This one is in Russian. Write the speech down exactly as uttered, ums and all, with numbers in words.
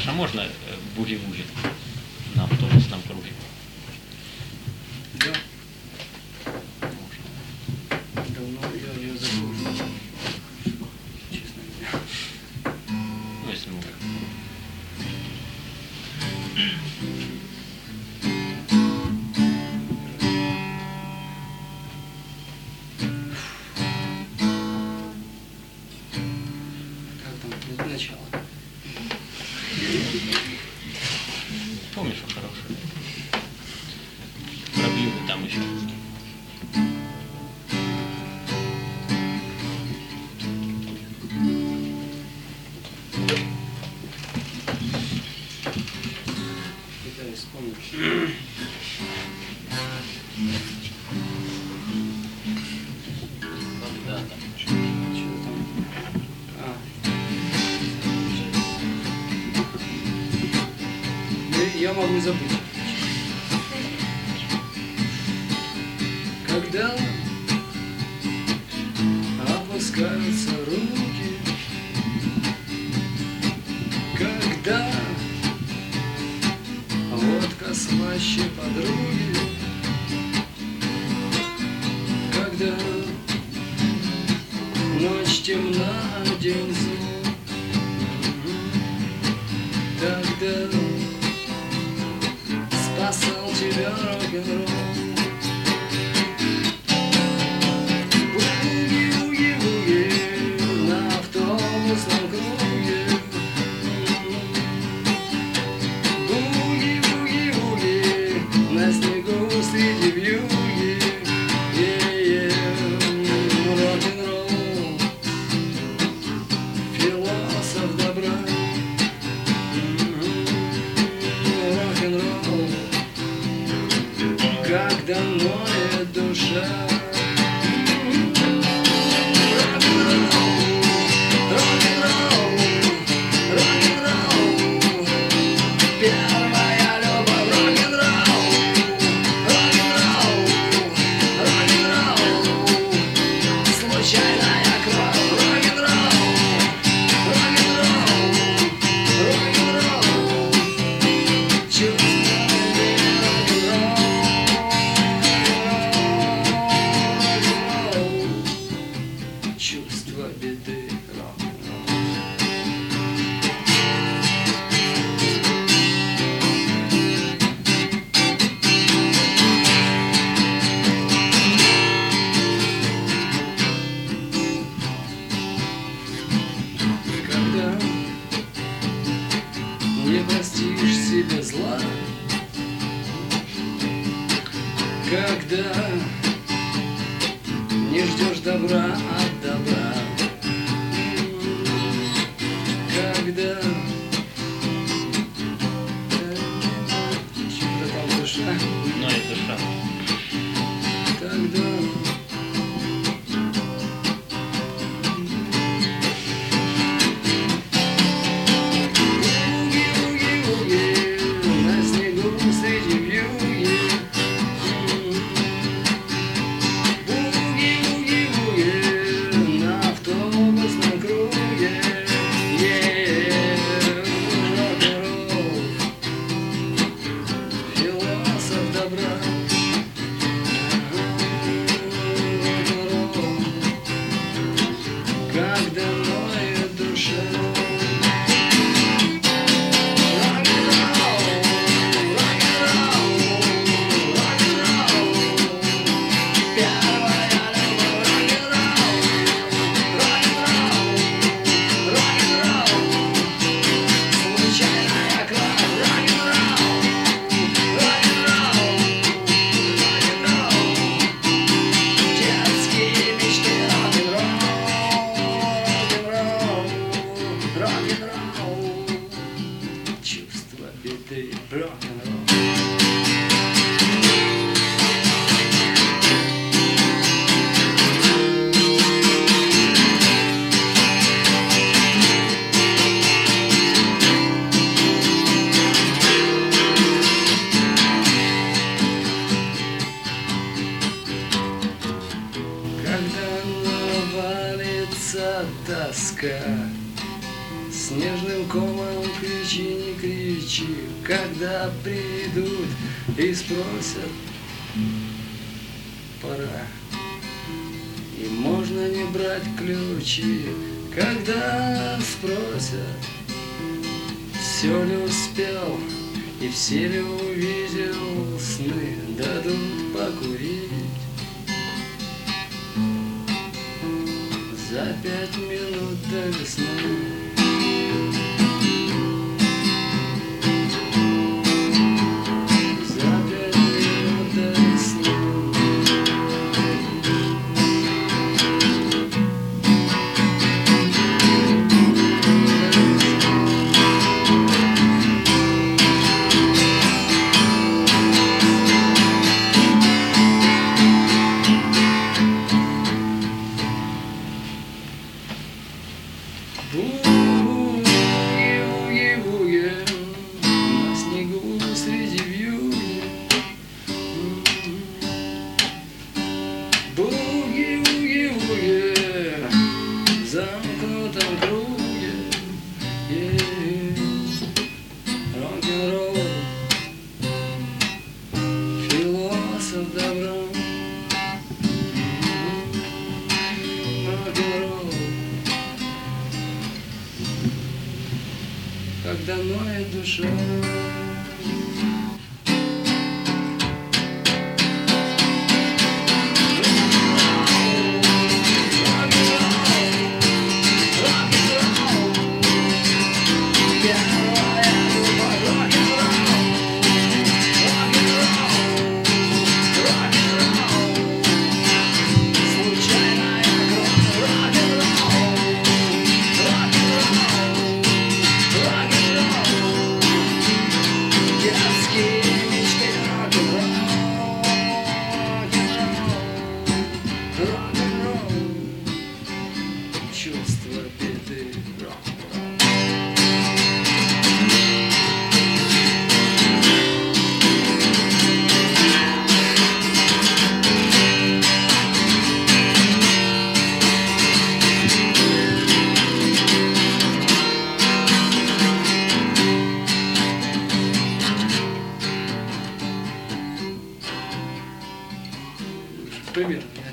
Саша, можно э, буги-вуги на автобусном круге? Да. Давно я ее забыл. Честно говоря. Ну, если можно. Как там начало? Помнишь, что хорошее? Пробью там еще. Пытаюсь вспомнить. Когда-то. Что там? А. Ну, я могу забыть. Когда опускаются руки, когда водка слаще подруги, когда ночь темна, день зол, тогда спасал тебя рок-н-ролл. Буги-буги-буги на автобусном круге. Буги-буги-буги на снегу среди вьюги. Е-е, рок-н-ролл, философ добра. Рок-н-ролл, когда ноет душа. Чувство беды, рок-н-ролл. Когда не простишь себе зла, когда не ждешь добра от добра, когда что-то там душа, Но это душа. тогда буги-буги-буги на снегу среди вьюги. Буги-буги-буги на автобусном круге. Е-е-е, рок-н-ролл, философ добра. Рок-н-ролл, когда ноет душа. Чувство беды, рок-н-ролл. Когда навалится тоска, снежным комом кричи, не кричи, когда придут и спросят, пора. И можно не брать ключи, когда спросят, все ли успел и все ли увидел сны, дадут покурить за пять минут до весны. Буги-буги-буги на снегу среди вьюги. Буги-буги-буги в замкнутом круге. Рок-н-ролл, философ добра. Рок-н-ролл, когда ноет душа. Чувство беды, рок-н-ролл. Примерно.